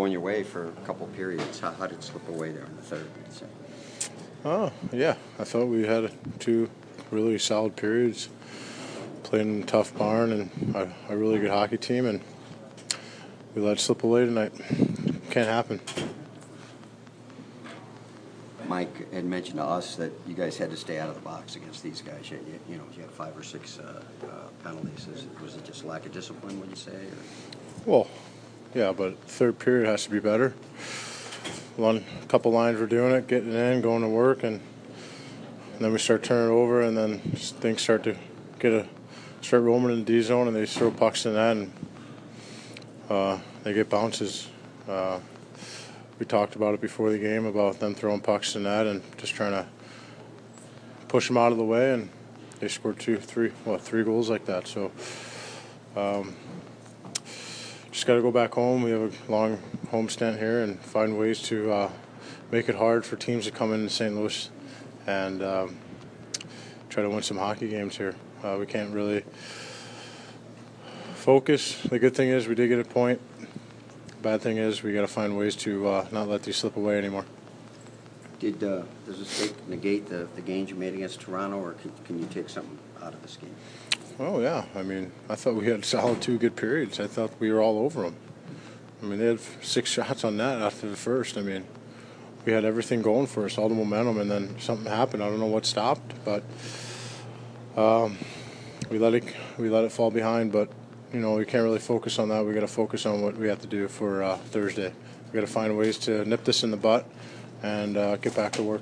going your way for a couple periods. How did it slip away there in the third? Oh, yeah. I thought we had two really solid periods. Played in a tough barn and a really good hockey team, and we let it slip away tonight. Can't happen. Mike had mentioned to us that you guys had to stay out of the box against these guys. You had 5 or 6 penalties. Was it just lack of discipline, would you say? Or? Well, yeah, but third period has to be better. A couple lines were doing it, getting in, going to work, and then we start turning it over, and then things start to start roaming in the D zone, and they throw pucks in that, and they get bounces. We talked about it before the game about them throwing pucks in that and just trying to push them out of the way, and they scored three goals like that. So just got to go back home. We have a long home stint here and find ways to make it hard for teams to come into St. Louis and try to win some hockey games here. We can't really focus. The good thing is we did get a point. Bad thing is we got to find ways to not let these slip away anymore. Does this negate the gains you made against Toronto, or can you take something out of this game? Oh, yeah. I mean, I thought we had solid 2 good periods. I thought we were all over them. I mean, they had 6 shots on net after the first. I mean, we had everything going for us, all the momentum, and then something happened. I don't know what stopped, but we let it fall behind. But we can't really focus on that. We got to focus on what we have to do for Thursday. We got to find ways to nip this in the butt and get back to work.